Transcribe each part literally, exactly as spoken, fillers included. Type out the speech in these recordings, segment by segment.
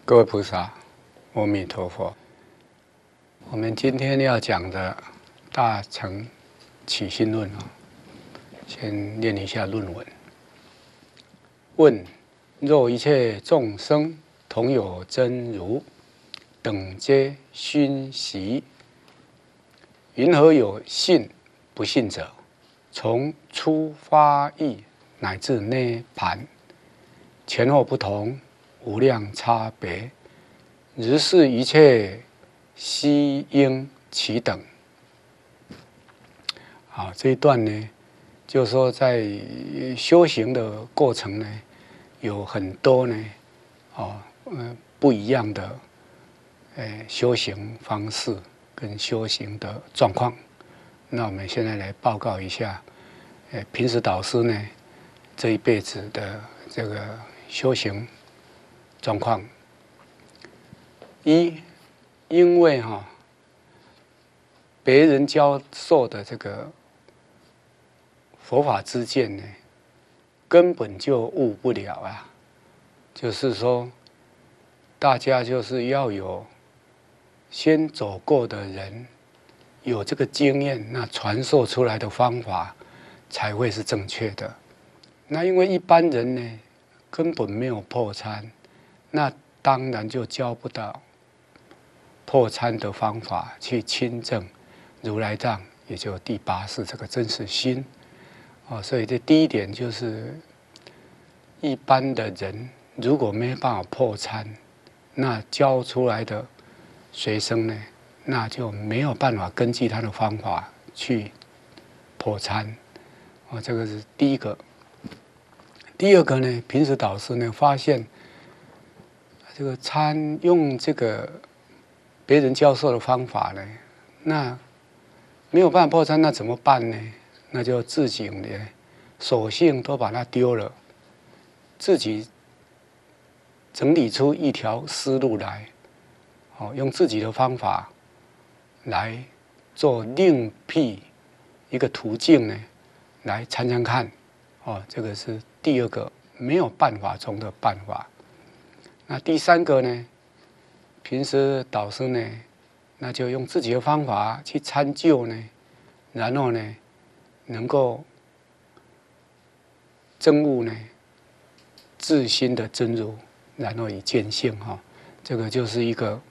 各位菩萨，阿弥陀佛。我们今天要讲的《大乘起信论》啊，先念一下论文。问：若一切众生同有真如，等皆熏习，云何有信不信者？从初发意乃至涅盘，前后不同，无量差别。如是一切悉应其等。好，这一段呢，就是说在修行的过程呢，有很多呢，哦，呃，不一样的，呃，修行方式跟修行的状况。那我们现在来报告一下，呃，平时导师呢这一辈子的这个修行状况。一，因为哈、哦，别人教授的这个佛法之见呢，根本就悟不了啊。就是说，大家就是要有先走过的人，有这个经验，那传授出来的方法才会是正确的。那因为一般人呢，根本没有破参，那当然就教不到破参的方法去亲证如来藏，也就第八世这个真实心。哦，所以这第一点就是，一般的人如果没办法破参，那教出来的学生呢，那就没有办法根据他的方法去破参。哦，这个是第一个。第二个呢，平时导师呢发现，这个参用这个别人教授的方法呢，那没有办法破参，那怎么办呢？那就自己呢，索性都把它丢了，自己整理出一条思路来，哦，用自己的方法来做另辟一个途径呢，来参参看，哦，这个是第二个没有办法中的办法。那第三个呢，平时导师呢，那就用自己的方法去参究呢，然后呢，能够证悟呢自心的真如，然后以见性哈、哦，这个就是一个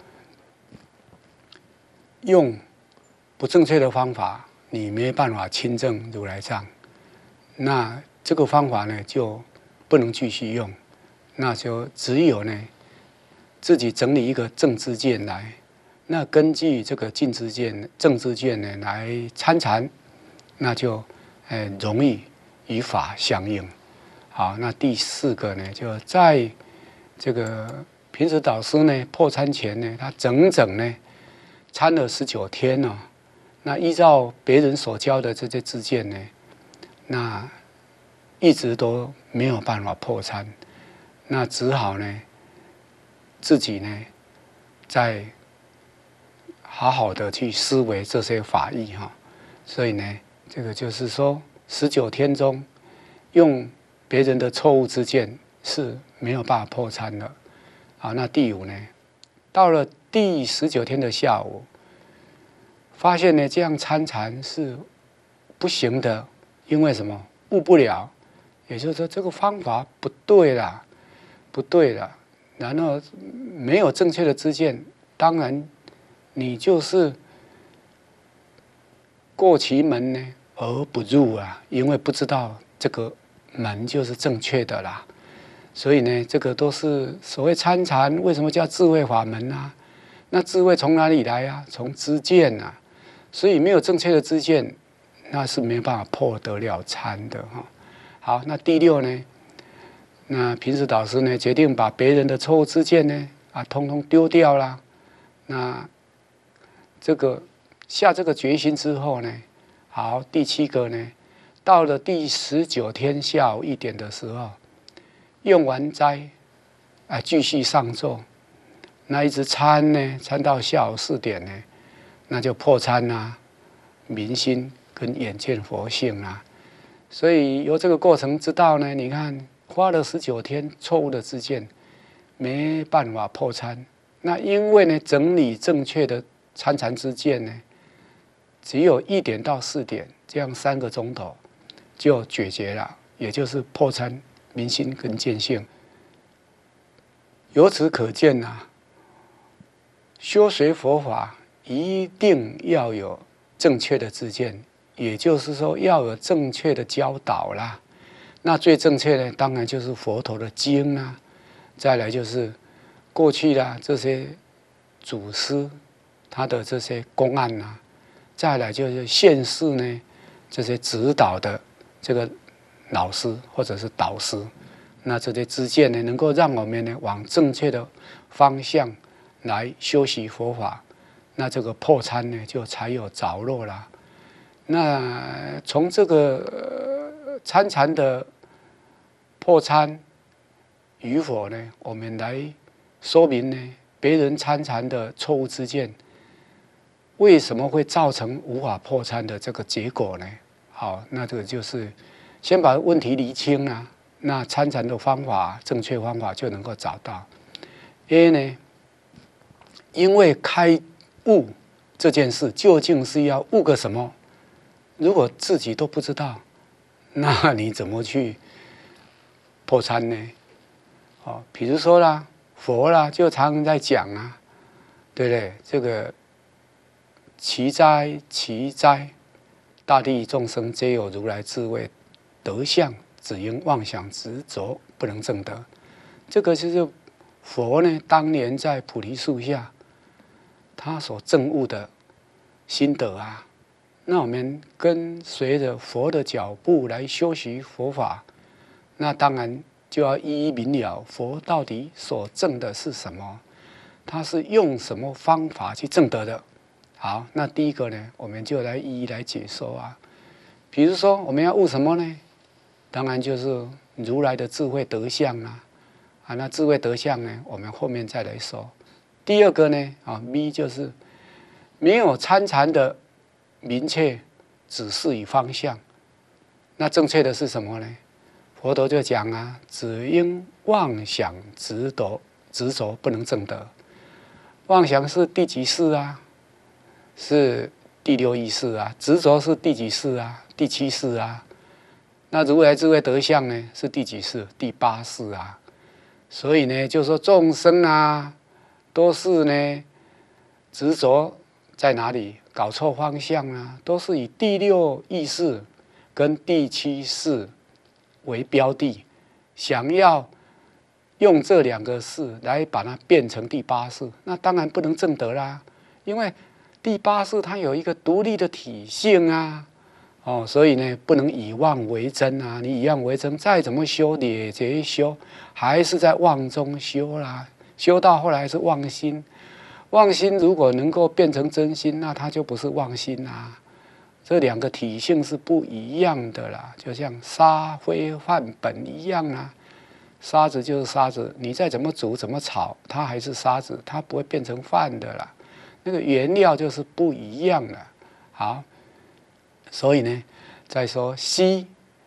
用不正确的方法，你没办法亲证如来藏，那这个方法呢就不能继续用，那就只有呢自己整理一个正知见来，那根据这个净知见、正知见呢来参禅，那就呃容易与法相应。好，那第四个呢，就在这个平时导师呢破参前呢，他整整呢参了十九天呢、哦。那依照别人所教的这些知见呢，那一直都没有办法破参，那只好呢自己呢再好好的去思维这些法义哈。所以呢，这个就是说十九天中用别人的错误之见是没有办法破参的。好，那第五呢，到了第十九天的下午，发现呢这样参禅是不行的，因为什么？悟不了，也就是说这个方法不对啦，不对啦。然后没有正确的知见，当然你就是过其门呢而不入啊，因为不知道这个门就是正确的啦。所以呢，这个都是所谓参禅，为什么叫智慧法门啊？那智慧从哪里来啊？从知见啊。所以没有正确的知见，那是没有办法破得了参的哈。好，那第六呢？那平时导师呢决定把别人的错误知见呢啊，通通丢掉啦。那这个下这个决心之后呢，好，第七个呢，到了第十九天下午一点的时候，用完斋啊，继续上座，那一直参呢，参到下午四点呢，那就破参啦，明心跟眼见佛性啦。所以由这个过程知道呢，你看花了十九天错误的知见， 没办法破参。那因为呢，整理正确的参禅之见呢，只有一点到四点，这样三个钟头就解决了，也就是破参明心跟见性。由此可见啊，修学佛法一定要有正确的知见，也就是说要有正确的教导啦。那最正确的当然就是佛陀的经啦，再来就是过去啦这些祖师他的这些公案啦，再来就是现世呢这些指导的这个老师或者是导师。那这些知见呢，能够让我们呢往正确的方向来修习佛法，那这个破参呢就才有着落了。那从这个参禅的破参与否呢，我们来说明呢别人参禅的错误知见为什么会造成无法破参的这个结果呢？好，那这个就是先把问题厘清啊。那参禅的方法，正确方法就能够找到。A 呢，因为开悟这件事究竟是要悟个什么？如果自己都不知道，那你怎么去破参呢？哦，比如说啦，佛啦，就常常在讲啊，对不对？这个奇哉奇哉，大地众生皆有如来智慧，德相。只因妄想执着，不能证得。这个就是佛呢，当年在菩提树下，他所证悟的心得啊。那我们跟随着佛的脚步来修习佛法，那当然就要一一明了佛到底所证的是什么，他是用什么方法去证得的。好，那第一个呢，我们就来一一来解说啊。比如说，我们要悟什么呢？当然就是如来的智慧德相啦、啊，啊，那智慧德相呢，我们后面再来说。第二个呢，啊，B 就是没有参禅的明确指示与方向。那正确的是什么呢？佛陀就讲啊，只因妄想执着，执着不能证得。妄想是第几世啊？是第六意识啊。执着是第几世啊？第七世啊。那如来智慧德相呢，是第几世？第八世啊。所以呢，就说众生啊，都是呢执着在哪里？搞错方向啊，都是以第六意识跟第七世为标的，想要用这两个世来把它变成第八世，那当然不能证得啦，因为第八世它有一个独立的体性啊。哦，所以呢，不能以妄为真啊！你以妄为真，再怎么修也结修，还是在妄中修啦。修到后来是妄心，妄心如果能够变成真心，那它就不是妄心啊。这两个体性是不一样的啦，就像沙灰饭本一样啊。沙子就是沙子，你再怎么煮怎么炒，它还是沙子，它不会变成饭的啦。那个原料就是不一样的。好。所以呢，再说西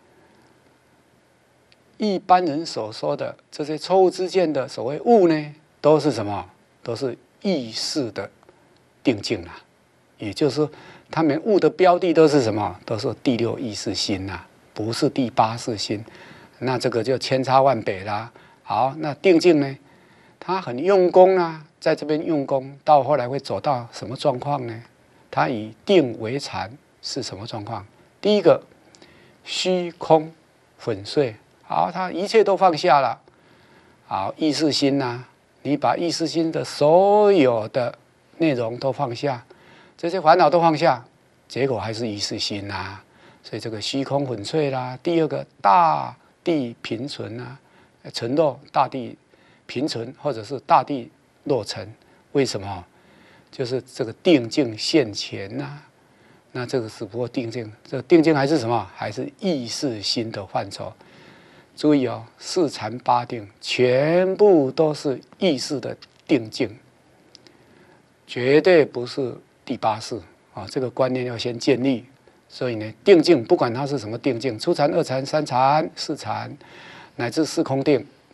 一般人所说的这些错误知见的所谓悟呢，都是什么？都是意识的定境啊。也就是说，他们悟的标的都是什么？都是第六意识心呐、啊，不是第八识心。那这个就千差万别啦。好，那定境呢？他很用功啊，在这边用功，到后来会走到什么状况呢？他以定为禅。是什么状况？第一个，虚空粉碎，好，他一切都放下了。好，意识心呐、啊，你把意识心的所有的内容都放下，这些烦恼都放下，结果还是意识心呐、啊。所以这个虚空粉碎啦。第二个，大地平存啊，沉落大地平存，或者是大地落成。为什么？就是这个定境现前呐、啊。那这个只不过定境，这个定境还是什么？还是意识心的范畴。注意哦，四禅八定全部都是意识的定境，绝对不是第八识啊！这个观念要先建立。所以呢，定境不管它是什么定境，初禅、二禅、三禅、四禅，乃至四空定，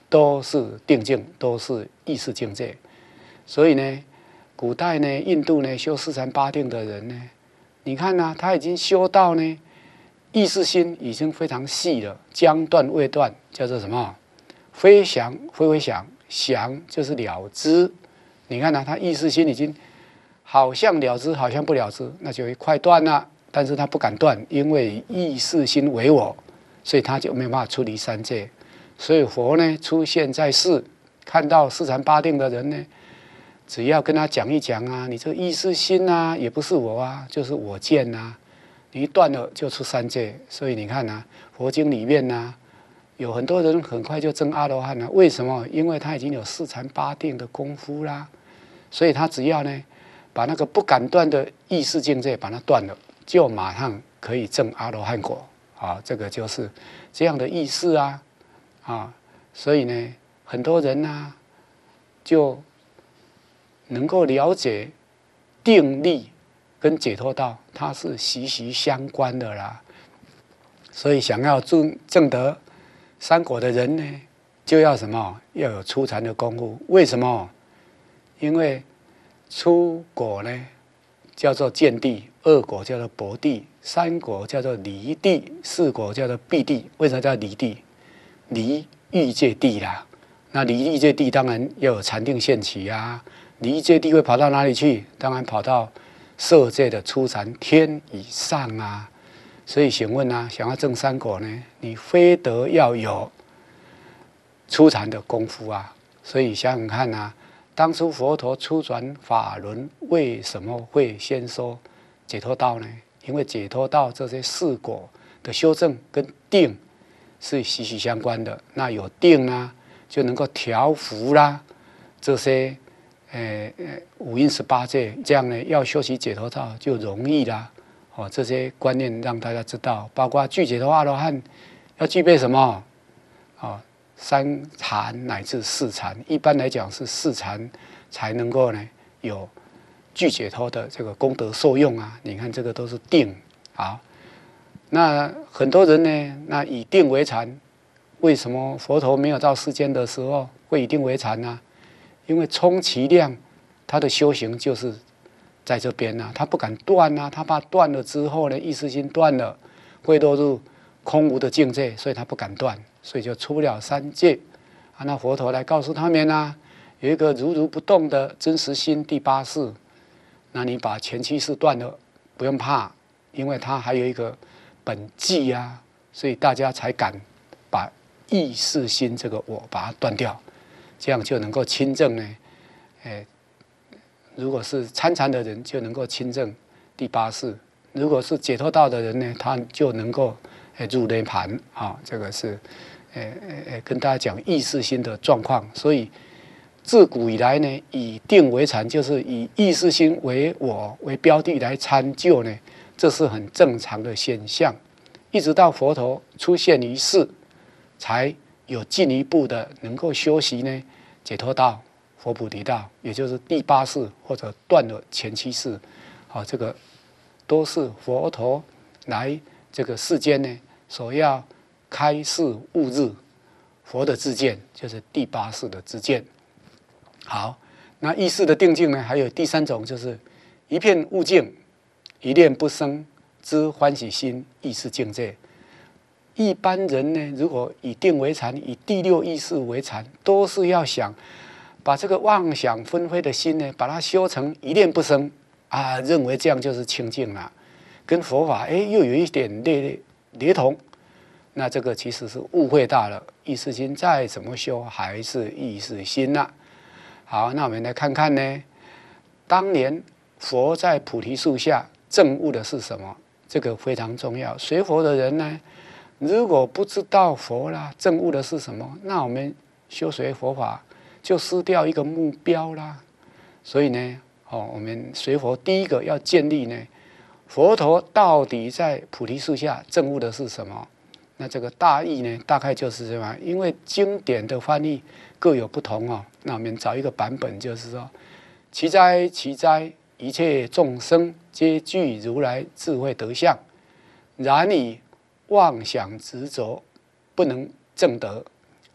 都是定境，都是意识境界。所以呢，古代呢，印度呢修四禅八定的人呢，你看呢、啊，他已经修到呢，意识心已经非常细了，将断未断，叫做什么？非想非非想，想就是了知。你看呢、啊，他意识心已经好像了知，好像不了知，那就会快断了。但是他不敢断，因为意识心为我，所以他就没有办法出离三界。所以佛呢出现在世，看到四禅八定的人呢，只要跟他讲一讲啊，你这个意识心啊，也不是我啊，就是我见啊，你一断了就出三界。所以你看啊，佛经里面啊，有很多人很快就证阿罗汉了。为什么？因为他已经有四禅八定的功夫啦，所以他只要呢，把那个不敢断的意识境界把它断了，就马上可以证阿罗汉果啊！这个就是这样的意思啊啊！所以呢，很多人呢、啊、就能够了解定力跟解脱道，它是息息相关的啦。所以想要证证得三果的人呢，就要什么？要有初禅的功夫。为什么？因为初果呢，叫做见地，二果叫做薄地，三果叫做离地，四果叫做闭地。为什么叫离地？离欲界地啦。那离欲界地当然要有禅定现起啊。离欲界地会跑到哪里去？当然跑到色界的初禅天以上啊。所以请问啊，想要证三果呢，你非得要有初禅的功夫啊。所以想想看啊，当初佛陀初转法轮，为什么会先说解脱道呢？因为解脱道这些四果的修正跟定是息息相关的。那有定呢，就能够调伏啦这些呃呃五阴十八界，这样呢要修习解脱道就容易啦。哦，这些观念让大家知道，包括具解脱阿罗汉要具备什么？哦，三禅乃至四禅，一般来讲是四禅才能够呢有具解脱的这个功德受用啊。你看这个都是定啊。那很多人呢，那以定为禅，为什么佛陀没有到世间的时候会以定为禅呢？因为充其量他的修行就是在这边啊，他不敢断啊，他怕断了之后呢，意识心断了，会落入空无的境界，所以他不敢断，所以就出不了三界啊。那佛陀来告诉他们啊，有一个如如不动的真实心第八识，那你把前七识断了，不用怕，因为它还有一个本际啊，所以大家才敢把意识心这个我把它断掉，这样就能够亲证呢。哎，如果是参禅的人，就能够亲证第八识；如果是解脱道的人呢，他就能够入涅盘啊。这个是呃呃跟大家讲意识心的状况。所以自古以来呢，以定为禅，就是以意识心为我为标的来参究呢，这是很正常的现象。一直到佛陀出现于世，才有进一步的能够修习呢解脱道、佛菩提道，也就是第八识或者断了前七识，好，这个都是佛陀来这个世间呢所要开示悟日。佛的知见就是第八识的知见。好，那意识的定境呢，还有第三种，就是一片悟境，一念不生之欢喜心，意识境界。一般人呢，如果以定为禅，以第六意识为禅，都是要想把这个妄想纷飞的心呢，把它修成一念不生啊，认为这样就是清净了，跟佛法哎又有一点类雷同。那这个其实是误会大了，意识心再怎么修，还是意识心呐、啊。好，那我们来看看呢，当年佛在菩提树下证悟的是什么？这个非常重要。学佛的人呢，如果不知道佛啦证悟的是什么，那我们修学佛法就失掉一个目标啦。所以呢，哦，我们学佛第一个要建立呢，佛陀到底在菩提树下证悟的是什么？那这个大意呢，大概就是这样。因为经典的翻译各有不同哦，那我们找一个版本，就是说，奇哉奇哉，一切众生皆具如来智慧德相，然以妄想执着不能证得，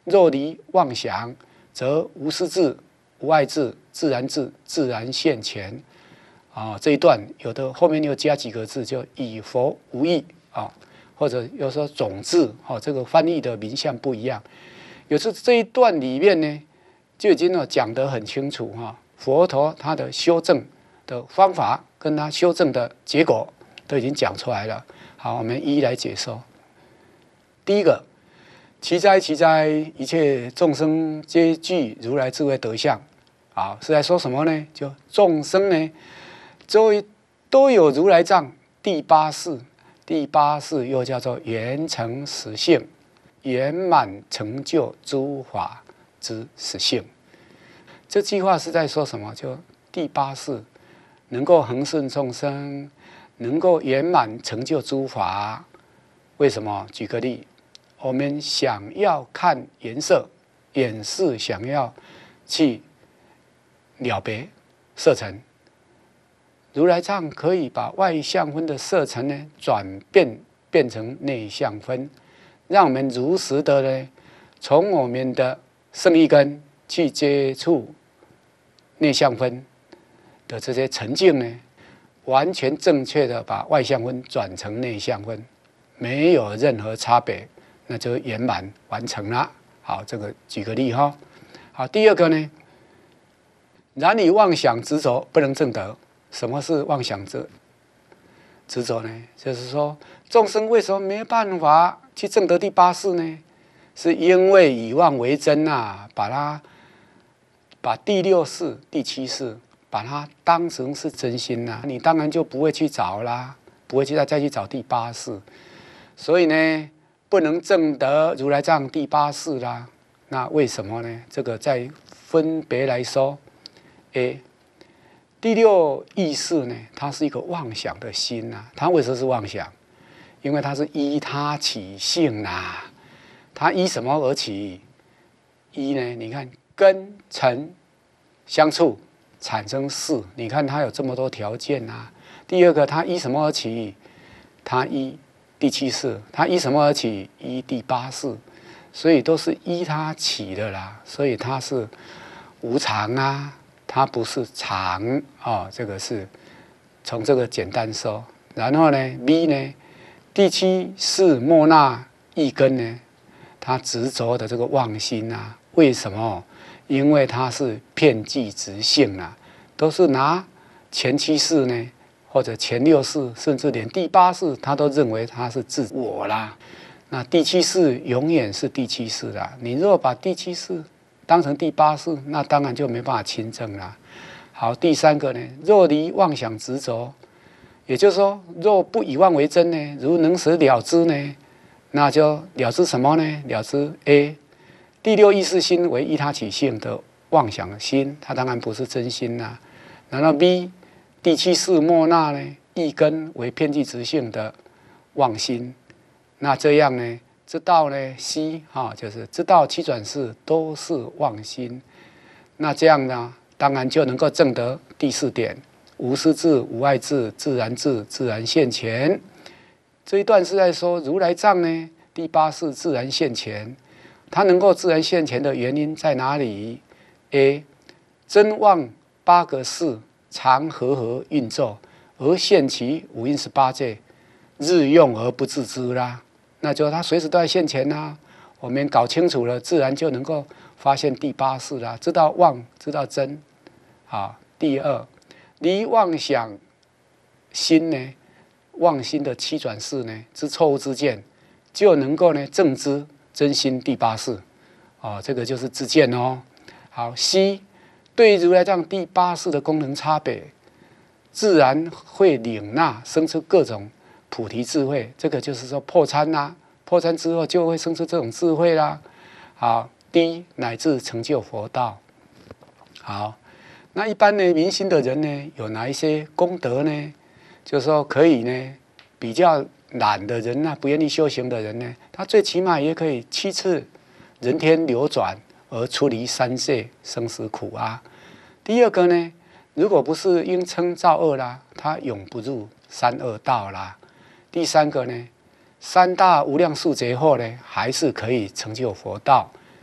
若离妄想，则无私智、无爱智、自然智、自然现前。啊，这一段有的后面又加几个字，就以佛无异啊，或者又说种智，哦，这个翻译的名相不一样。有时这一段里面呢，就已经呢讲得很清楚哈，佛陀他的修正的方法跟他修正的结果都已经讲出来了。好，我们一一来解说。第一个，奇哉奇哉，一切众生皆具如来智慧德相。啊，是在说什么呢？就众生呢，都都有如来藏第八识，第八识又叫做圆成实性，圆满成就诸法之实性。这句话是在说什么？就第八识能够恒顺众生，能够圆满成就诸法。为什么？举个例，我们想要看颜色，眼视想要去了别色尘，如来藏可以把外相分的色尘呢转变变成内相分，让我们如实的呢从我们的圣意根去接触内相分的这些沉静呢，完全正确的把外相分转成内相分，没有任何差别，那就圆满完成了。好，这个举个例哈。好，第二个呢，然以妄想执着不能证得。什么是妄想执执着呢？就是说，众生为什么没办法去证得第八识呢？是因为以妄为真啊，把它把第六识、第七识把它当成是真心呐、啊，你当然就不会去找啦，不会去再再去找第八识，所以呢，不能证得如来藏第八识啦。那为什么呢？这个再分别来说。A 第六意识呢，它是一个妄想的心呐、啊。它为什么是妄想？因为它是依他起性呐、啊。它依什么而起？依呢？你看根尘相处产生识，你看它有这么多条件呐、啊。第二个，它依什么而起？它依第七识。它依什么而起？依第八识。所以都是依它起的啦。所以它是无常啊。它不是常啊、哦，这个是从这个简单说。然后呢 ，B 呢，第七是莫那一根呢，它执着的这个妄心啊，为什么？因为它是遍计执性啊，都是拿前七世呢，或者前六世，甚至连第八世，他都认为它是自我啦。那第七世永远是第七世啦。你如果把第七世当成第八识，那当然就没办法亲证了。好，第三个呢，若离妄想执着，也就是说，若不以妄为真呢，如能使了知呢，那就了知什么呢？了知 A 第六意识心为依他起性的妄想心，它当然不是真心啦。然后 B 第七识莫那呢，意根为遍计执性的妄心，那这样呢？知道呢 ，C 哈、哦，就是知道七转世都是妄心，那这样呢，当然就能够证得第四点：无私智、无爱智、自然智、自然现前。这一段是在说如来藏呢，第八识自然现前，它能够自然现前的原因在哪里 ？A 真妄八个识常和合运作，而现其五阴十八界，日用而不自知啦。那就他随时都在现前啊，我们搞清楚了，自然就能够发现第八识啦，知道妄，知道真。好，第二，离妄想心呢，妄心的七转世呢之错误之见，就能够呢正知真心第八识。哦，这个就是知见哦。好 ，C 对如来藏第八识的功能差别，自然会领纳生出各种菩提智慧，这个就是说破参啦、啊，破参之后就会生出这种智慧啦。好，第一乃至成就佛道。好，那一般呢，明心的人呢，有哪一些功德呢？就是说可以呢，比较懒的人啊，不愿意修行的人呢，他最起码也可以七次人天流转而出离三界生死苦啊。第二个呢，如果不是因嗔造恶啦，他永不入三恶道啦。第三个呢，三大无量数劫后呢，还是可以成就佛道。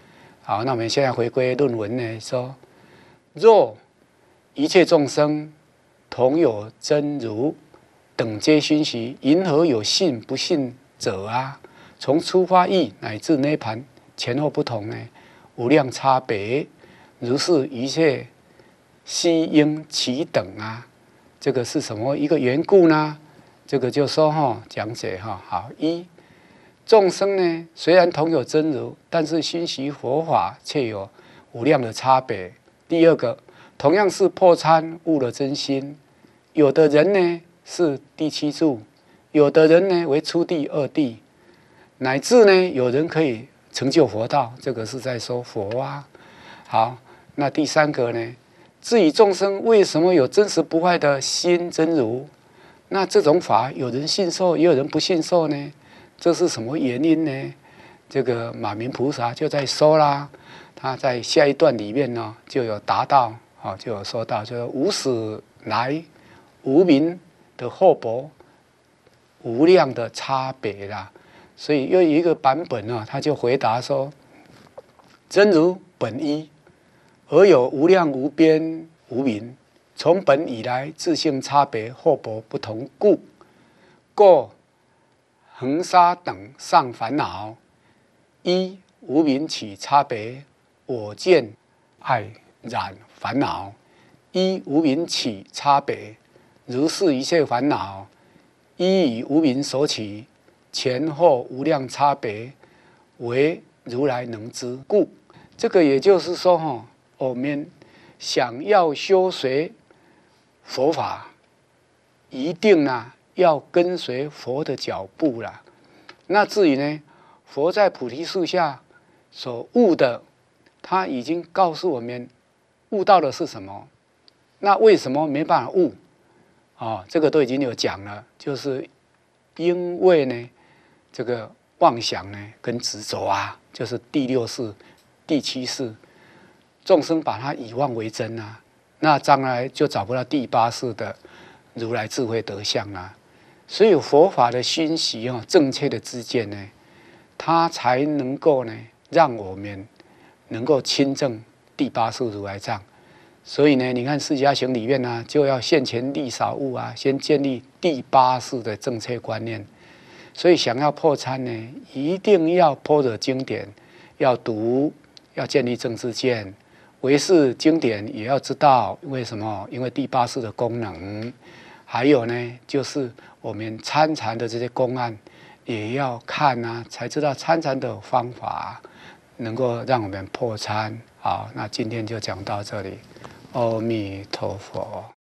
好，那我们现在回归论文呢，说若一切众生同有真如，等皆熏习，云何有信不信者啊？从出发意乃至涅盘前后不同呢，无量差别。如是一切悉应其等啊。这个是什么一个缘故呢？这个就说哈，讲解哈。好，一众生呢，虽然同有真如，但是熏习佛法却有无量的差别。第二个，同样是破参悟了真心，有的人呢是第七住，有的人呢为初地、二地，乃至呢有人可以成就佛道，这个是在说佛啊。好，那第三个呢？至于众生为什么有真实不坏的心真如，那这种法有人信受，也有人不信受呢？这是什么原因呢？这个马明菩萨就在说啦，他在下一段里面呢就有达到，哦，就有说到，就是无始来无明的厚薄无量的差别啦。所以又有一个版本呢，他就回答说：真如本一。而有无量无边无明，从本以来自性差别厚薄不同故，过恒沙等上烦恼。一无明起差别，我见爱染烦恼；一无明起差别，如是一切烦恼，一以无明所起，前后无量差别，为如来能知故。这个也就是说，哈。我们想要修学佛法，一定呢要跟随佛的脚步啦。那至于呢，佛在菩提树下所悟的，他已经告诉我们悟到的是什么。那为什么没办法悟？哦，这个都已经有讲了，就是因为呢，这个妄想呢跟执着啊，就是第六世、第七世。众生把它以妄为真啊，那将来就找不到第八世的如来智慧德相啦。所以佛法的熏习啊，正确的知见呢，它才能够呢，让我们能够亲证第八世如来藏。所以呢，你看释迦行里面呢，就要现前立少悟啊，先建立第八世的正确观念。所以想要破参呢，一定要破的经典，要读，要建立正知见。唯识经典也要知道，为什么？因为第八识的功能，还有呢，就是我们参禅的这些公案，也要看啊，才知道参禅的方法，能够让我们破参。好，那今天就讲到这里，阿弥陀佛。